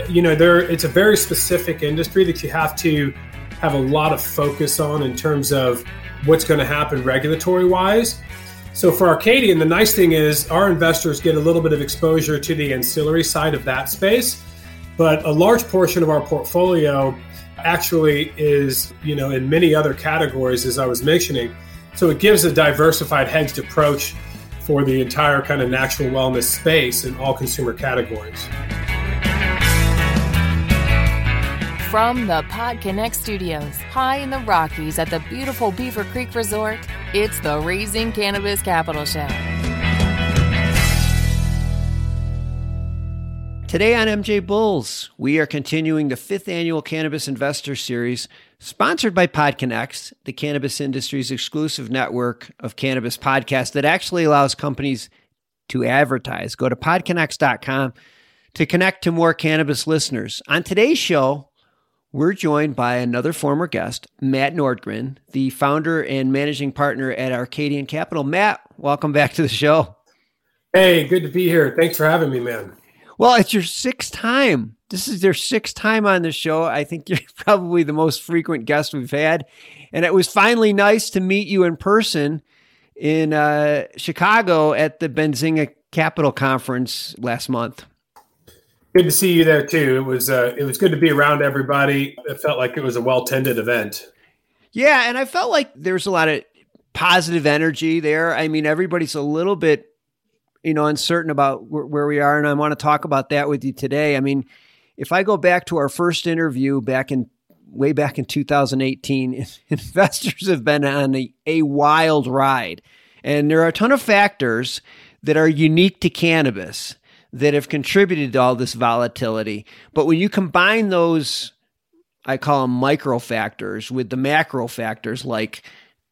it's a very specific industry that you have to have a lot of focus on in terms of what's going to happen regulatory wise. So for Arcadian, the nice thing is our investors get a little bit of exposure to the ancillary side of that space, but a large portion of our portfolio actually is, in many other categories, as I was mentioning. So it gives a diversified hedged approach for the entire kind of natural wellness space in all consumer categories. From the PodConnect studios, high in the Rockies at the beautiful Beaver Creek Resort, it's the Raising Cannabis Capital Show. Today on MJ Bulls, we are continuing the 5th annual Cannabis Investor Series, sponsored by PodConnect, the cannabis industry's exclusive network of cannabis podcasts that actually allows companies to advertise. Go to podconnect.com to connect to more cannabis listeners. On today's show, we're joined by another former guest, Matt Nordgren, the founder and managing partner at Arcadian Capital. Matt, welcome back to the show. Hey, good to be here. Thanks for having me, man. Well, it's your 6th time. This is your 6th time on the show. I think you're probably the most frequent guest we've had. And it was finally nice to meet you in person in Chicago at the Benzinga Capital Conference last month. Good to see you there too. It was good to be around everybody. It felt like it was a well-tended event. Yeah, and I felt like there's a lot of positive energy there. I mean, everybody's a little bit, uncertain about where we are, and I want to talk about that with you today. I mean, if I go back to our first interview way back in 2018, investors have been on a wild ride, and there are a ton of factors that are unique to cannabis that have contributed to all this volatility. But when you combine those, I call them micro factors, with the macro factors like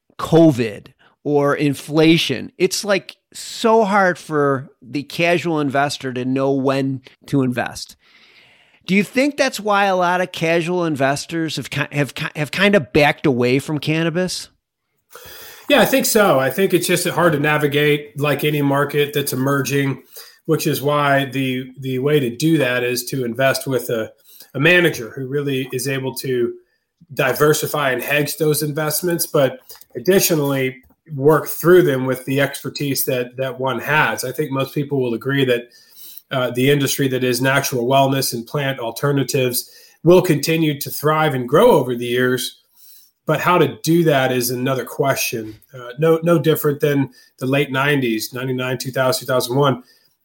COVID or inflation, it's like so hard for the casual investor to know when to invest. Do you think that's why a lot of casual investors have kind of backed away from cannabis? Yeah, I think so. I think it's just hard to navigate like any market that's emerging, which is why the way to do that is to invest with a manager who really is able to diversify and hedge those investments, but additionally work through them with the expertise that one has. I think most people will agree that the industry that is natural wellness and plant alternatives will continue to thrive and grow over the years, but how to do that is another question. No different than the late 90s, 99, 2000, 2001.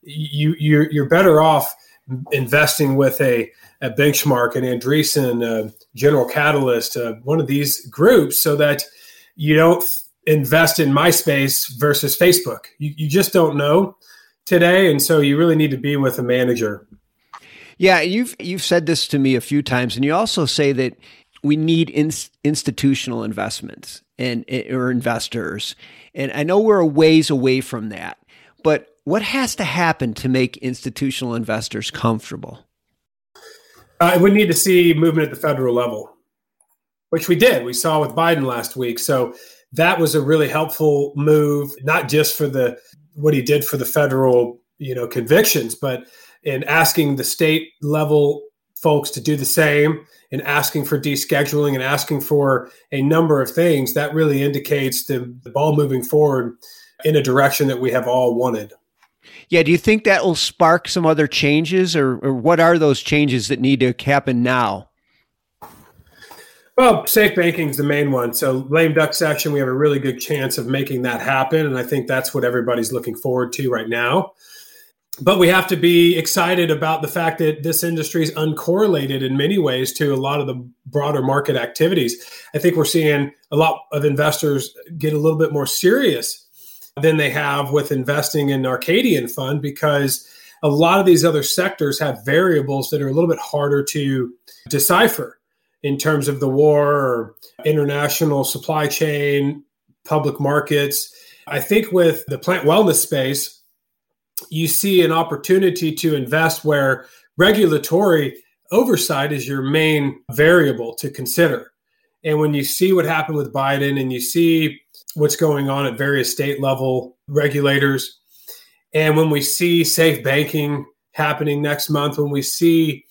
You're better off investing with a Benchmark, an Andreessen, General Catalyst, one of these groups, so that you don't invest in MySpace versus Facebook. You just don't know today, and so you really need to be with a manager. Yeah, you've said this to me a few times, and you also say that we need institutional investments or investors, and I know we're a ways away from that, but what has to happen to make institutional investors comfortable? We need to see movement at the federal level, which we did. We saw with Biden last week. So that was a really helpful move, not just for what he did for the federal, convictions, but in asking the state level folks to do the same and asking for descheduling and asking for a number of things. That really indicates the ball moving forward in a direction that we have all wanted. Yeah. Do you think that will spark some other changes, or what are those changes that need to happen now? Well, safe banking is the main one. So lame duck session, we have a really good chance of making that happen. And I think that's what everybody's looking forward to right now. But we have to be excited about the fact that this industry is uncorrelated in many ways to a lot of the broader market activities. I think we're seeing a lot of investors get a little bit more serious than they have with investing in Arcadian Fund, because a lot of these other sectors have variables that are a little bit harder to decipher in terms of the war or international supply chain, public markets. I think with the plant wellness space, you see an opportunity to invest where regulatory oversight is your main variable to consider. And when you see what happened with Biden and you see what's going on at various state level regulators, and when we see safe banking happening next month, when we see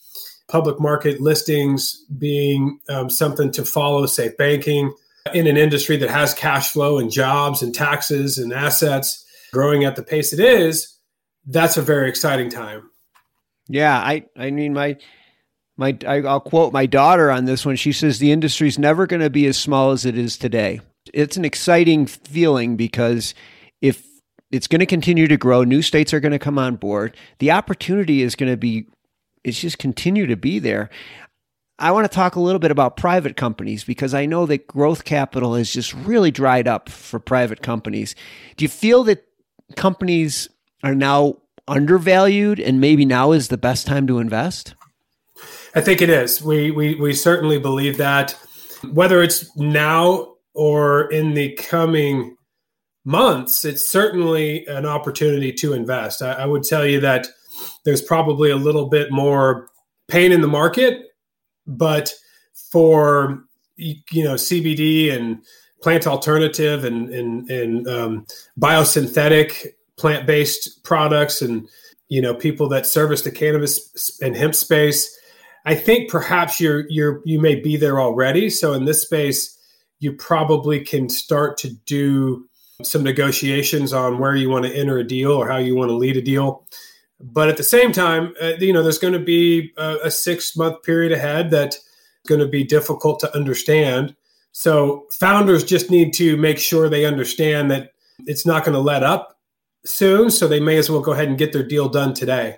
public market listings being something to follow, say banking, in an industry that has cash flow and jobs and taxes and assets growing at the pace it is, that's a very exciting time. Yeah, I mean, I'll quote my daughter on this one. She says the industry's never going to be as small as it is today. It's an exciting feeling because if it's going to continue to grow, new states are going to come on board. The opportunity is going to be, it's just continue to be there. I want to talk a little bit about private companies because I know that growth capital has just really dried up for private companies. Do you feel that companies are now undervalued and maybe now is the best time to invest? I think it is. We certainly believe that. Whether it's now or in the coming months, it's certainly an opportunity to invest. I would tell you that there's probably a little bit more pain in the market, but for CBD and plant alternative and biosynthetic plant-based products and people that service the cannabis and hemp space, I think perhaps you may be there already. So in this space, you probably can start to do some negotiations on where you want to enter a deal or how you want to lead a deal. But at the same time, there's going to be a 6-month period ahead that's going to be difficult to understand. So founders just need to make sure they understand that it's not going to let up soon. So they may as well go ahead and get their deal done today.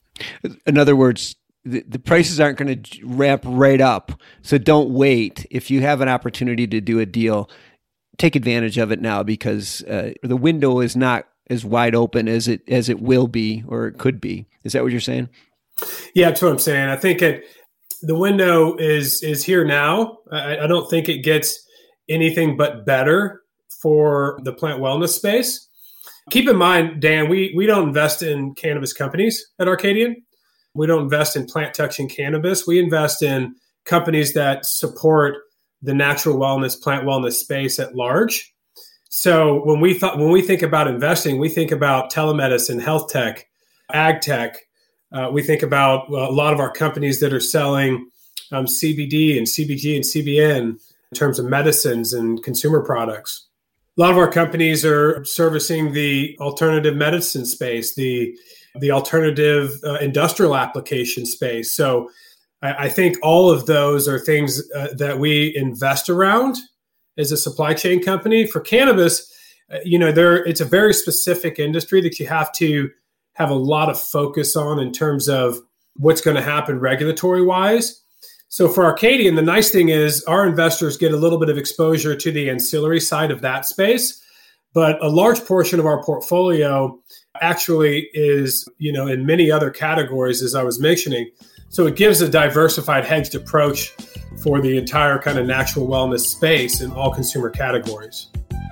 In other words, the prices aren't going to ramp right up. So don't wait. If you have an opportunity to do a deal, take advantage of it now because the window is not as wide open as it will be or it could be. Is that what you're saying? Yeah, that's what I'm saying. I think the window is here now. I don't think it gets anything but better for the plant wellness space. Keep in mind, Dan, we don't invest in cannabis companies at Arcadian. We don't invest in plant touching cannabis. We invest in companies that support the natural wellness, plant wellness space at large. So when we think about investing, we think about telemedicine, health tech, ag tech. We think about a lot of our companies that are selling CBD and CBG and CBN in terms of medicines and consumer products. A lot of our companies are servicing the alternative medicine space, the alternative industrial application space. So I think all of those are things that we invest around as a supply chain company. For cannabis, it's a very specific industry that you have to have a lot of focus on in terms of what's going to happen regulatory wise. So for Arcadian, the nice thing is our investors get a little bit of exposure to the ancillary side of that space, but a large portion of our portfolio actually is, in many other categories, as I was mentioning. So it gives a diversified hedged approach for the entire kind of natural wellness space in all consumer categories.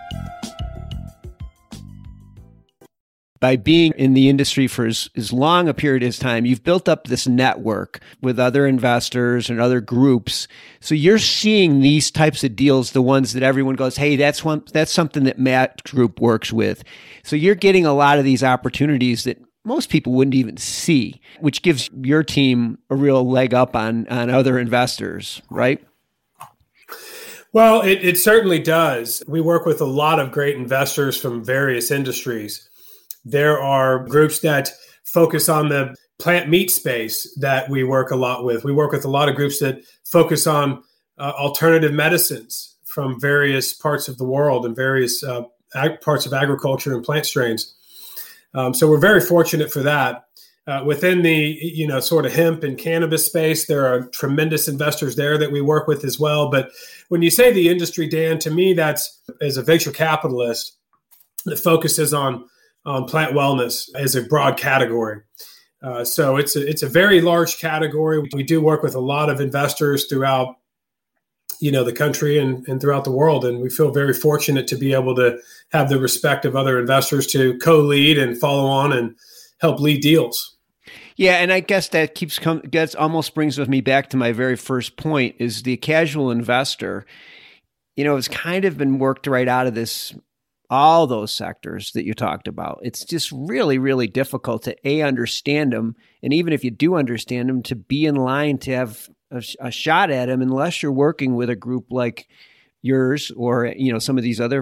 By being in the industry for as long a period as time, you've built up this network with other investors and other groups. So you're seeing these types of deals, the ones that everyone goes, hey, that's something that Matt Group works with. So you're getting a lot of these opportunities that most people wouldn't even see, which gives your team a real leg up on other investors, right? Well, it certainly does. We work with a lot of great investors from various industries. There are groups that focus on the plant meat space that we work a lot with. We work with a lot of groups that focus on alternative medicines from various parts of the world and various parts of agriculture and plant strains. So we're very fortunate for that. Within the sort of hemp and cannabis space, there are tremendous investors there that we work with as well. But when you say the industry, Dan, to me, that's as a venture capitalist that focuses on plant wellness as a broad category. So it's a very large category. We do work with a lot of investors throughout the country and throughout the world. And we feel very fortunate to be able to have the respect of other investors to co-lead and follow on and help lead deals. Yeah, and I guess that almost brings with me back to my very first point is the casual investor, it's kind of been worked right out of this all those sectors that you talked about. It's just really, really difficult to understand them. And even if you do understand them, to be in line to have a shot at them, unless you're working with a group like yours or, some of these other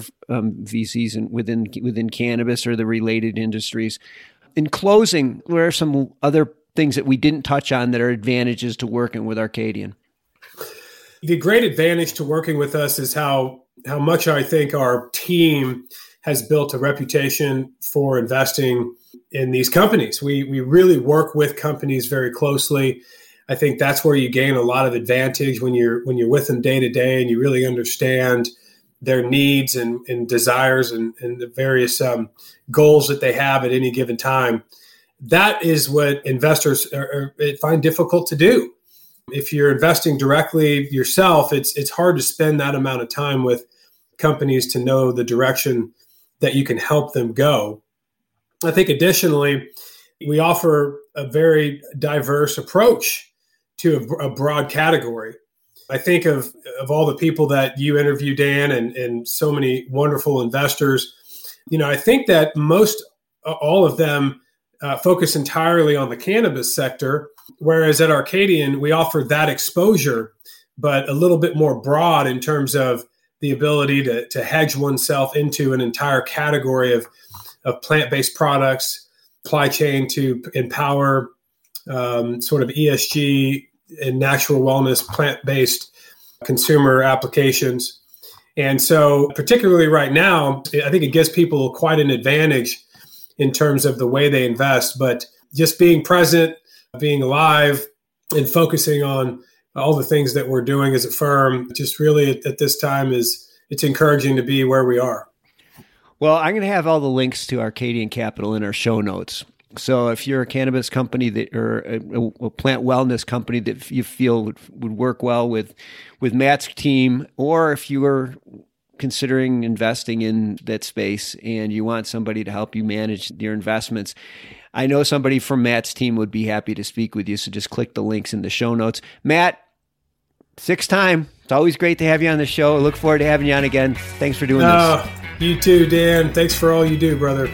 VCs within cannabis or the related industries. In closing, what are some other things that we didn't touch on that are advantages to working with Arcadian? The great advantage to working with us is how much I think our team has built a reputation for investing in these companies. We really work with companies very closely. I think that's where you gain a lot of advantage when you're with them day to day and you really understand their needs and desires and the various goals that they have at any given time. That is what investors find difficult to do. If you're investing directly yourself, it's hard to spend that amount of time with companies to know the direction that you can help them go. I think additionally, we offer a very diverse approach to a broad category. I think of all the people that you interview, Dan, and so many wonderful investors. I think that all of them focus entirely on the cannabis sector, whereas at Arcadian, we offer that exposure, but a little bit more broad in terms of the ability to hedge oneself into an entire category of plant-based products, supply chain to empower sort of ESG and natural wellness, plant-based consumer applications. And so particularly right now, I think it gives people quite an advantage in terms of the way they invest, but just being present, being alive, and focusing on all the things that we're doing as a firm, just really at this time it's encouraging to be where we are. Well, I'm going to have all the links to Arcadian Capital in our show notes. So if you're a cannabis company or a plant wellness company that you feel would work well with Matt's team, or if you are considering investing in that space and you want somebody to help you manage your investments, I know somebody from Matt's team would be happy to speak with you. So just click the links in the show notes. Matt, sixth time. It's always great to have you on the show. I look forward to having you on again. Thanks for doing this. You too, Dan. Thanks for all you do, brother.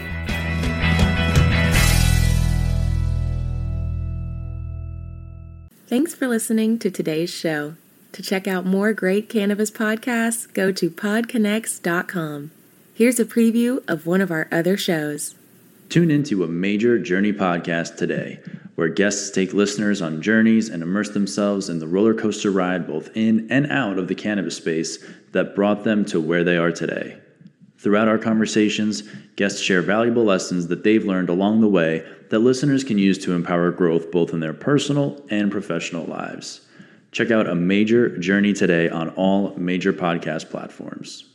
Thanks for listening to today's show. To check out more great cannabis podcasts, go to podconnects.com. Here's a preview of one of our other shows. Tune into a Major Journey podcast today, where guests take listeners on journeys and immerse themselves in the roller coaster ride both in and out of the cannabis space that brought them to where they are today. Throughout our conversations, guests share valuable lessons that they've learned along the way that listeners can use to empower growth both in their personal and professional lives. Check out A Major Journey today on all major podcast platforms.